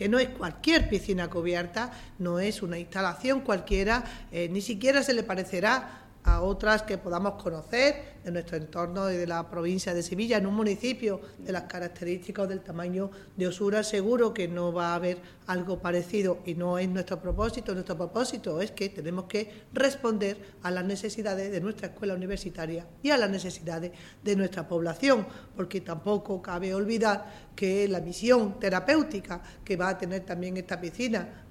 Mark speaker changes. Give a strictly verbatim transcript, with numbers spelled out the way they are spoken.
Speaker 1: que no es cualquier piscina cubierta, no es una instalación cualquiera, eh, ni siquiera se le parecerá a otras que podamos conocer de nuestro entorno y de la provincia de Sevilla. En un municipio de las características del tamaño de Osura seguro que no va a haber algo parecido, y no es nuestro propósito. Nuestro propósito es que tenemos que responder a las necesidades de nuestra escuela universitaria y a las necesidades de nuestra población, porque tampoco cabe olvidar que la misión terapéutica que va a tener también esta piscina